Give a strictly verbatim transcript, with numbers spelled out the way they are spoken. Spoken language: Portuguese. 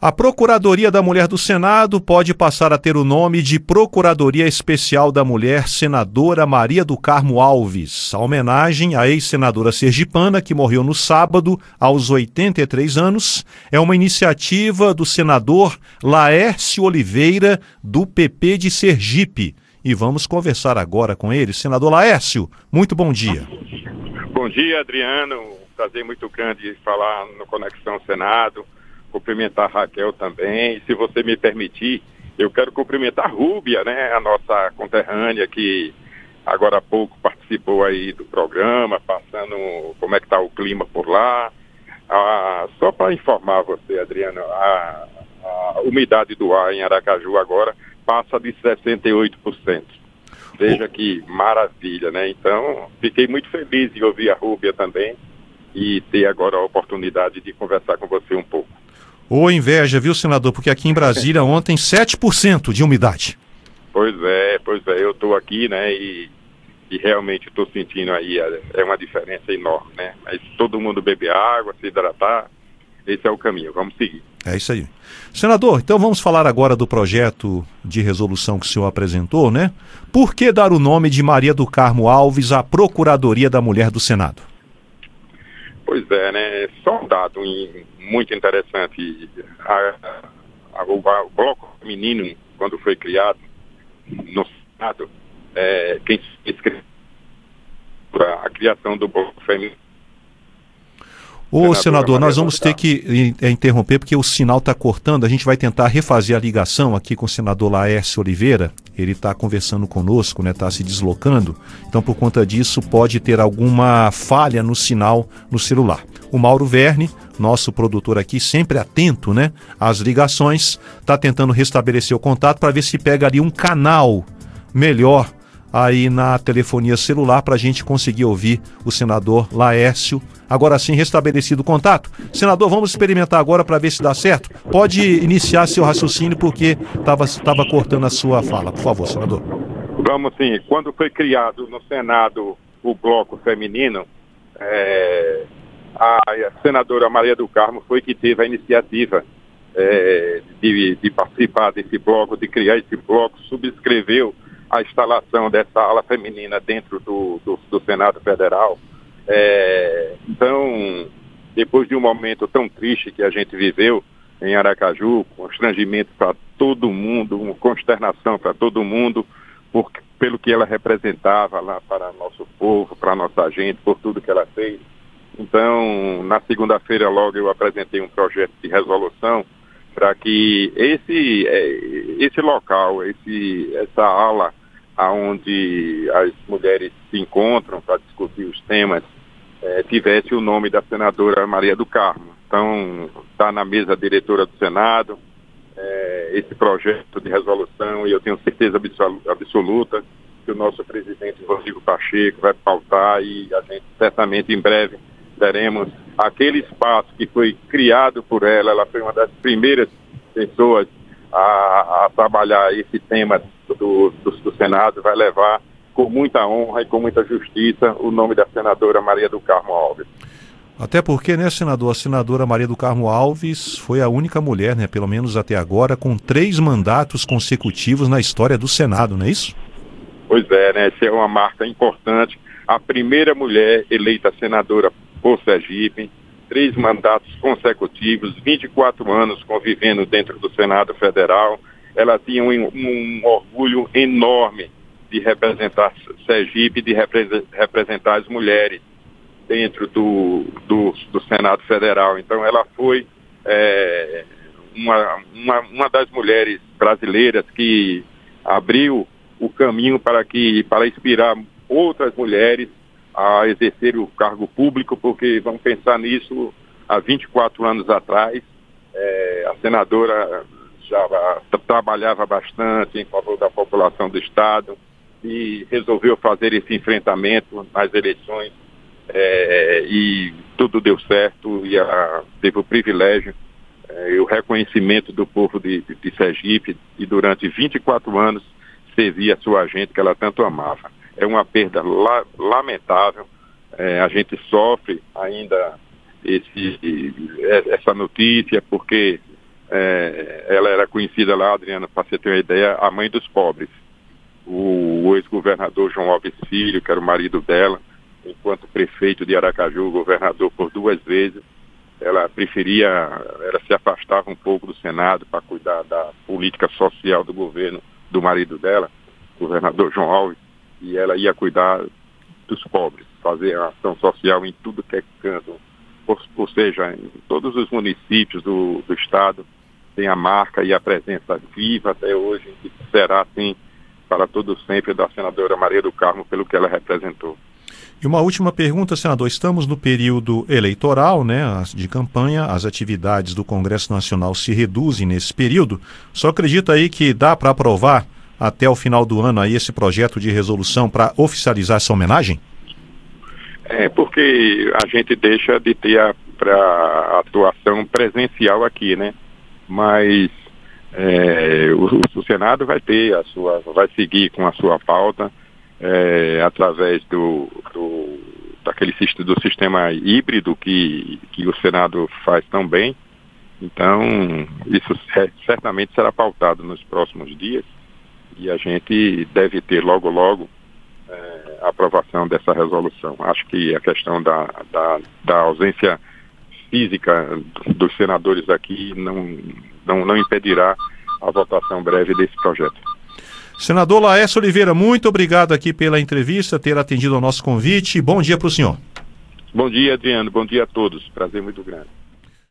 A Procuradoria da Mulher do Senado pode passar a ter o nome de Procuradoria Especial da Mulher, senadora Maria do Carmo Alves. A homenagem à ex-senadora sergipana, que morreu no sábado, aos oitenta e três anos, é uma iniciativa do senador Laércio Oliveira, do P P de Sergipe. E vamos conversar agora com ele. Senador Laércio, muito bom dia. Bom dia, Adriano. Um prazer muito grande falar no Conexão Senado. Cumprimentar a Raquel também. E, se você me permitir, eu quero cumprimentar a Rúbia, né, a nossa conterrânea, que agora há pouco participou aí do programa, passando como é que está o clima por lá. Ah, só para informar você, Adriano, a, a umidade do ar em Aracaju agora passa de sessenta e oito por cento. Veja que maravilha, né? Então, fiquei muito feliz de ouvir a Rúbia também e ter agora a oportunidade de conversar com você um pouco. Ô inveja, viu, senador? Porque aqui em Brasília ontem sete por cento de umidade. Pois é, pois é, eu estou aqui, né, e, e realmente estou sentindo aí, é uma diferença enorme, né? Mas todo mundo beber água, se hidratar, esse é o caminho, vamos seguir. É isso aí. Senador, então vamos falar agora do projeto de resolução que o senhor apresentou, né? Por que dar o nome de Maria do Carmo Alves à Procuradoria da Mulher do Senado? Pois é, né? Só um dado muito interessante. A, a, o, o Bloco Feminino, quando foi criado no Senado, é, quem escreveu a criação do Bloco Feminino. Ô, senador, nós vamos ter que interromper porque o sinal está cortando. A gente vai tentar refazer a ligação aqui com o senador Laércio Oliveira. Ele está conversando conosco, né? Está se deslocando. Então, por conta disso, pode ter alguma falha no sinal no celular. O Mauro Verne, nosso produtor aqui, sempre atento, né, às ligações, está tentando restabelecer o contato para ver se pega ali um canal melhor aí na telefonia celular para a gente conseguir ouvir o senador Laércio. Agora sim, restabelecido o contato. Senador, vamos experimentar agora para ver se dá certo. Pode iniciar seu raciocínio porque estava tava cortando a sua fala. Por favor, senador. Vamos sim. Quando foi criado no Senado o Bloco Feminino, é, a senadora Maria do Carmo foi que teve a iniciativa é, de, de participar desse bloco, de criar esse bloco, subscreveu a instalação dessa ala feminina dentro do, do, do Senado Federal. É, então, depois de um momento tão triste que a gente viveu em Aracaju, constrangimento para todo mundo, uma consternação para todo mundo, por, pelo que ela representava lá para nosso povo, para nossa gente, por tudo que ela fez. Então, na segunda-feira logo eu apresentei um projeto de resolução para que esse, esse local, esse, essa ala onde as mulheres se encontram para discutir os temas, é, tivesse o nome da senadora Maria do Carmo. Então, está na mesa diretora do Senado, é, esse projeto de resolução, e eu tenho certeza absoluta que o nosso presidente Rodrigo Pacheco vai pautar e a gente certamente em breve teremos aquele espaço que foi criado por ela. Ela foi uma das primeiras pessoas a, a trabalhar esse tema do, do, do Senado, vai levar com muita honra e com muita justiça o nome da senadora Maria do Carmo Alves. Até porque, né, senador, a senadora Maria do Carmo Alves foi a única mulher, né, pelo menos até agora, com três mandatos consecutivos na história do Senado, não é isso? Pois é, né, essa é uma marca importante. A primeira mulher eleita senadora por Sergipe, três mandatos consecutivos, vinte e quatro anos convivendo dentro do Senado Federal. Ela tinha um, um orgulho enorme de representar Sergipe, de repre- representar as mulheres dentro do, do, do Senado Federal. Então ela foi é, uma, uma, uma das mulheres brasileiras que abriu o caminho para, que, para inspirar outras mulheres a exercer o cargo público, porque vamos pensar nisso, há vinte e quatro anos atrás, é, a senadora já trabalhava bastante em favor da população do Estado e resolveu fazer esse enfrentamento nas eleições, é, e tudo deu certo, e a, teve o privilégio é, e o reconhecimento do povo de, de, de Sergipe, e durante vinte e quatro anos servia a sua gente que ela tanto amava. É uma perda la, lamentável, é, a gente sofre ainda esse, essa notícia, porque é, ela era conhecida lá, Adriano, para você ter uma ideia, a mãe dos pobres. O, o ex-governador João Alves Filho, que era o marido dela, enquanto prefeito de Aracaju, governador por duas vezes, ela preferia, ela se afastava um pouco do Senado para cuidar da política social do governo do marido dela, governador João Alves, e ela ia cuidar dos pobres, fazer a ação social em tudo que é canto, ou, ou seja, em todos os municípios do, do estado, tem a marca e a presença viva até hoje, e será assim para todo sempre da senadora Maria do Carmo, pelo que ela representou. E uma última pergunta, senador. Estamos no período eleitoral, né, de campanha, as atividades do Congresso Nacional se reduzem nesse período. Só acredita aí que dá para aprovar até o final do ano aí esse projeto de resolução para oficializar essa homenagem? É porque a gente deixa de ter a, a atuação presencial aqui, né? Mas é, o, o Senado vai ter a sua, vai seguir com a sua pauta. É, através do, do, daquele, do sistema híbrido que, que o Senado faz tão bem. Então, isso certamente será pautado nos próximos dias e a gente deve ter logo, logo é, a aprovação dessa resolução. Acho que a questão da, da, da ausência física dos senadores aqui não, não, não impedirá a votação breve desse projeto. Senador Laércio Oliveira, muito obrigado aqui pela entrevista, ter atendido ao nosso convite. Bom dia para o senhor. Bom dia, Adriano. Bom dia a todos. Prazer muito grande.